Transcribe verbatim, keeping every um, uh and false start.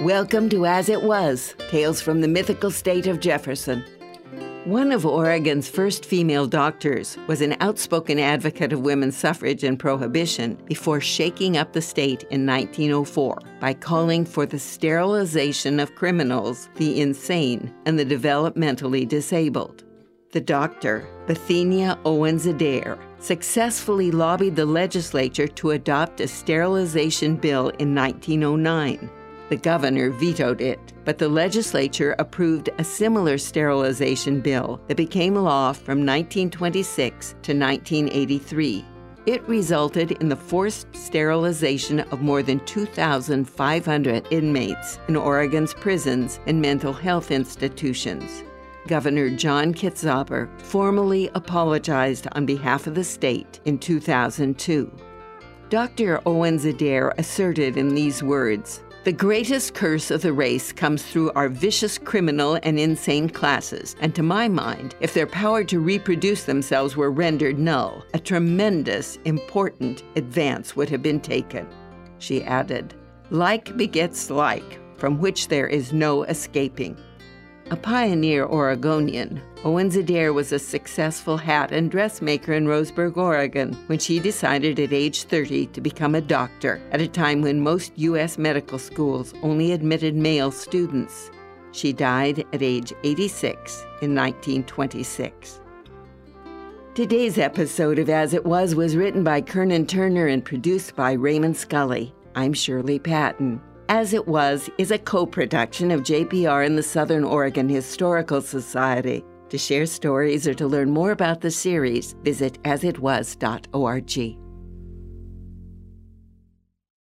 Welcome to As It Was, Tales from the Mythical State of Jefferson. One of Oregon's first female doctors was an outspoken advocate of women's suffrage and prohibition before shaking up the state in nineteen oh four by calling for the sterilization of criminals, the insane, and the developmentally disabled. The doctor, Bethenia Owens Adair, successfully lobbied the legislature to adopt a sterilization bill in nineteen oh nine. The governor vetoed it, but the legislature approved a similar sterilization bill that became law from nineteen twenty-six to nineteen eighty-three. It resulted in the forced sterilization of more than two thousand five hundred inmates in Oregon's prisons and mental health institutions. Governor John Kitzhaber formally apologized on behalf of the state in two thousand two. Doctor Owens Adair asserted in these words, "The greatest curse of the race comes through our vicious criminal and insane classes, and to my mind, if their power to reproduce themselves were rendered null, a tremendous, important advance would have been taken." She added, "Like begets like, from which there is no escaping." A pioneer Oregonian, Owens Adair was a successful hat and dressmaker in Roseburg, Oregon, when she decided at age thirty to become a doctor at a time when most U S medical schools only admitted male students. She died at age eighty-six in nineteen twenty-six. Today's episode of As It Was was written by Kernan Turner and produced by Raymond Scully. I'm Shirley Patton. As It Was is a co-production of J P R and the Southern Oregon Historical Society. To share stories or to learn more about the series, visit as it was dot org.